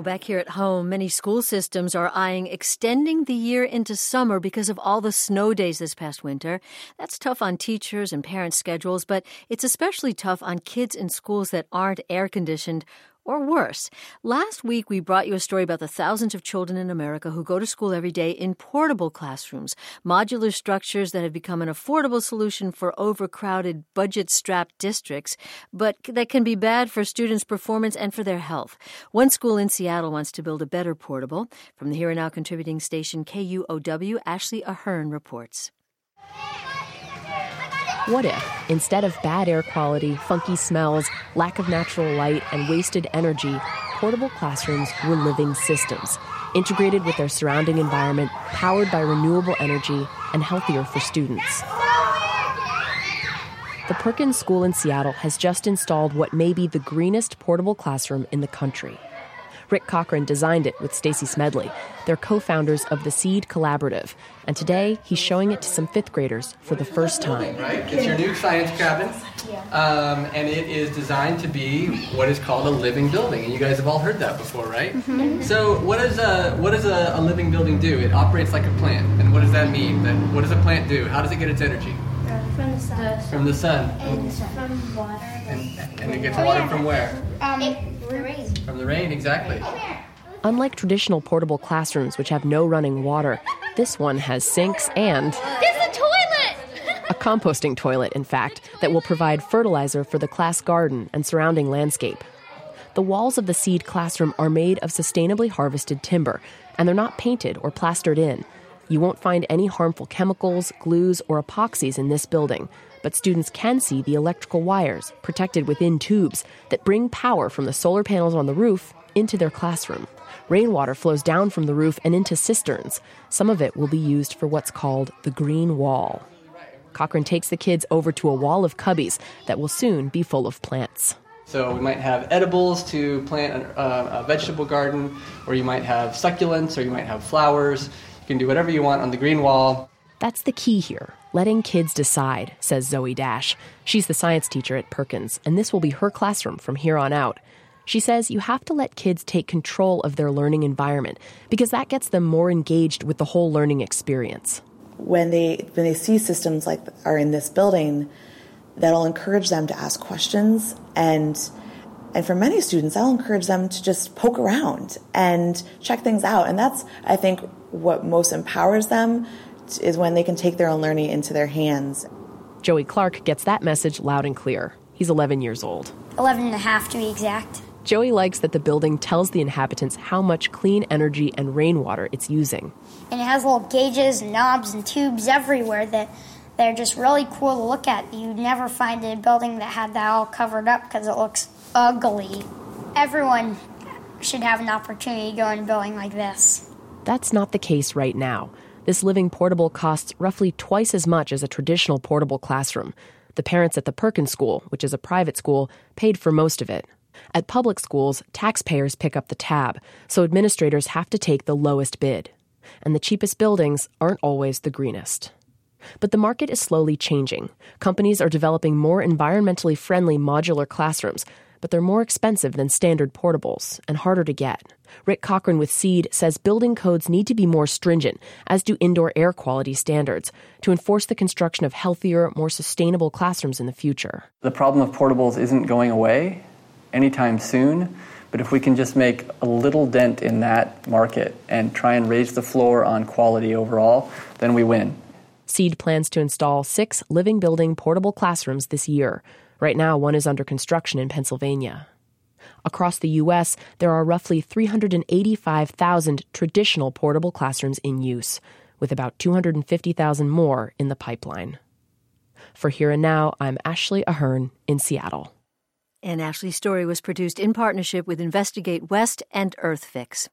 Well, back here at home, many school systems are eyeing extending the year into summer because of all the snow days this past winter. That's tough on teachers and parents' schedules, but it's especially tough on kids in schools that aren't air-conditioned or worse. Last week, we brought you a story about the thousands of children in America who go to school every day in portable classrooms, modular structures that have become an affordable solution for overcrowded, budget-strapped districts, but that can be bad for students' performance and for their health. One school in Seattle wants to build a better portable. From the Here and Now contributing station KUOW, Ashley Ahern reports. What if, instead of bad air quality, funky smells, lack of natural light, and wasted energy, portable classrooms were living systems, integrated with their surrounding environment, powered by renewable energy, and healthier for students? The Perkins School in Seattle has just installed what may be the greenest portable classroom in the country. Rick Cochran designed it with Stacy Smedley. They're co-founders of the SEED Collaborative. And today, he's showing it to some fifth graders for the first time. Right? It's your new science cabin. And it is designed to be what is called a living building. And you guys have all heard that before, right? Mm-hmm. So what does a living building do? It operates like a plant. And what does that mean? What does a plant do? How does it get its energy? From the sun. From the sun. And from water. And it gets water from where? The rain. From the rain, exactly. Unlike traditional portable classrooms, which have no running water, this one has sinks and... There's a toilet! a composting toilet, in fact, that will provide fertilizer for the class garden and surrounding landscape. The walls of the SEED classroom are made of sustainably harvested timber, and they're not painted or plastered in. You won't find any harmful chemicals, glues, or epoxies in this building, but students can see the electrical wires protected within tubes that bring power from the solar panels on the roof into their classroom. Rainwater flows down from the roof and into cisterns. Some of it will be used for what's called the green wall. Cochran takes the kids over to a wall of cubbies that will soon be full of plants. So we might have edibles to plant a vegetable garden, or you might have succulents, or you might have flowers. You can do whatever you want on the green wall. That's the key here, letting kids decide, says Zoe Dash. She's the science teacher at Perkins, and this will be her classroom from here on out. She says you have to let kids take control of their learning environment because that gets them more engaged with the whole learning experience. When they see systems like are in this building, that'll encourage them to ask questions, and for many students, that'll encourage them to just poke around and check things out. And that's, I think, what most empowers them is when they can take their own learning into their hands. Joey Clark gets that message loud and clear. He's 11 years old. 11 and a half to be exact. Joey likes that the building tells the inhabitants how much clean energy and rainwater it's using. And it has little gauges and knobs and tubes everywhere that they're just really cool to look at. You'd never find a building that had that all covered up because it looks ugly. Everyone should have an opportunity to go in a building like this. That's not the case right now. This living portable costs roughly twice as much as a traditional portable classroom. The parents at the Perkins School, which is a private school, paid for most of it. At public schools, taxpayers pick up the tab, so administrators have to take the lowest bid. And the cheapest buildings aren't always the greenest. But the market is slowly changing. Companies are developing more environmentally friendly modular classrooms, but they're more expensive than standard portables and harder to get. Rick Cochran with SEED says building codes need to be more stringent, as do indoor air quality standards, to enforce the construction of healthier, more sustainable classrooms in the future. The problem of portables isn't going away anytime soon, but if we can just make a little dent in that market and try and raise the floor on quality overall, then we win. SEED plans to install 6 living building portable classrooms this year. Right now, one is under construction in Pennsylvania. Across the U.S., there are roughly 385,000 traditional portable classrooms in use, with about 250,000 more in the pipeline. For Here and Now, I'm Ashley Ahern in Seattle. And Ashley's story was produced in partnership with Investigate West and EarthFix.